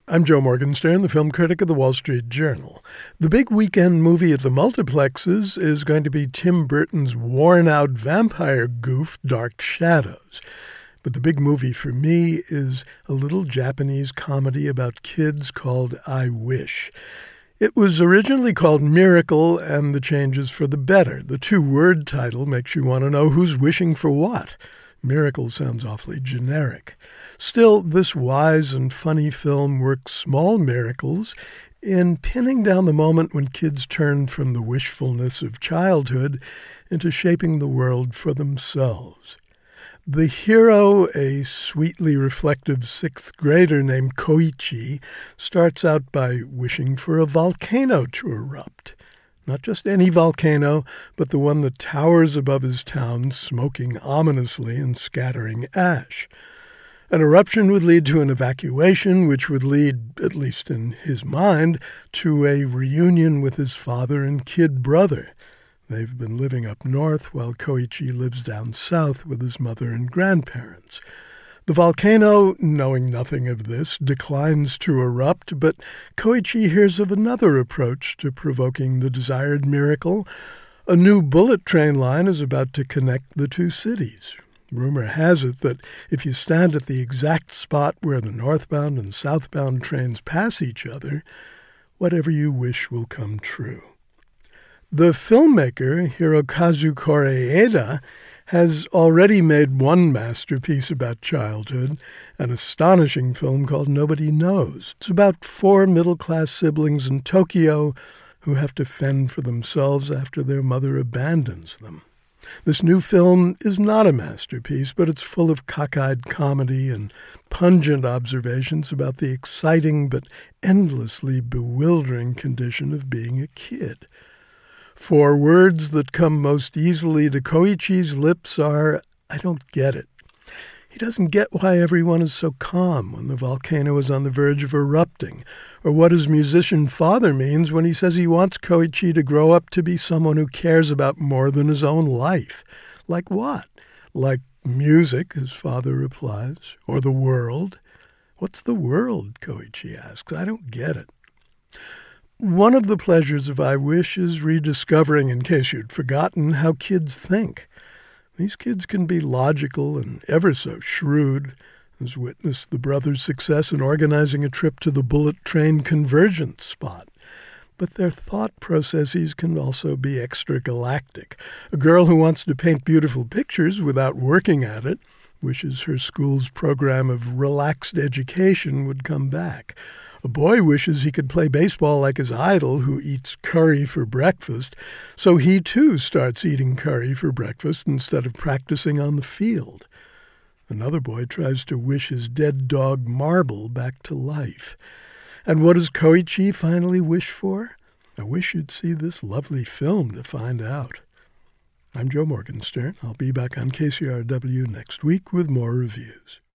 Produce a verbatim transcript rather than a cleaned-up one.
I'm Joe Morgenstern, the film critic of the Wall Street Journal. The big weekend movie at the multiplexes is going to be Tim Burton's worn-out vampire goof, Dark Shadows. But the big movie for me is a little Japanese comedy about kids called I Wish. It was originally called Miracle, and the change is for the better. The two-word title makes you want to know who's wishing for what. Miracle sounds awfully generic. Still, this wise and funny film works small miracles in pinning down the moment when kids turn from the wishfulness of childhood into shaping the world for themselves. The hero, a sweetly reflective sixth grader named Koichi, starts out by wishing for a volcano to erupt. Not just any volcano, but the one that towers above his town, smoking ominously and scattering ash. An eruption would lead to an evacuation, which would lead, at least in his mind, to a reunion with his father and kid brother. They've been living up north while Koichi lives down south with his mother and grandparents. The volcano, knowing nothing of this, declines to erupt, but Koichi hears of another approach to provoking the desired miracle. A new bullet train line is about to connect the two cities. Rumor has it that if you stand at the exact spot where the northbound and southbound trains pass each other, whatever you wish will come true. The filmmaker, Hirokazu Koreeda, has already made one masterpiece about childhood, an astonishing film called Nobody Knows. It's about four middle-class siblings in Tokyo who have to fend for themselves after their mother abandons them. This new film is not a masterpiece, but it's full of cockeyed comedy and pungent observations about the exciting but endlessly bewildering condition of being a kid. Four words that come most easily to Koichi's lips are, I don't get it. He doesn't get why everyone is so calm when the volcano is on the verge of erupting, or what his musician father means when he says he wants Koichi to grow up to be someone who cares about more than his own life. Like what? Like music, his father replies, or the world. What's the world, Koichi asks. I don't get it. One of the pleasures of I Wish is rediscovering, in case you'd forgotten, how kids think. These kids can be logical and ever so shrewd, as witnessed the brothers' success in organizing a trip to the bullet train convergence spot. But their thought processes can also be extragalactic. A girl who wants to paint beautiful pictures without working at it wishes her school's program of relaxed education would come back. A boy wishes he could play baseball like his idol, who eats curry for breakfast, so he too starts eating curry for breakfast instead of practicing on the field. Another boy tries to wish his dead dog Marble back to life. And what does Koichi finally wish for? I wish you'd see this lovely film to find out. I'm Joe Morgenstern. I'll be back on K C R W next week with more reviews.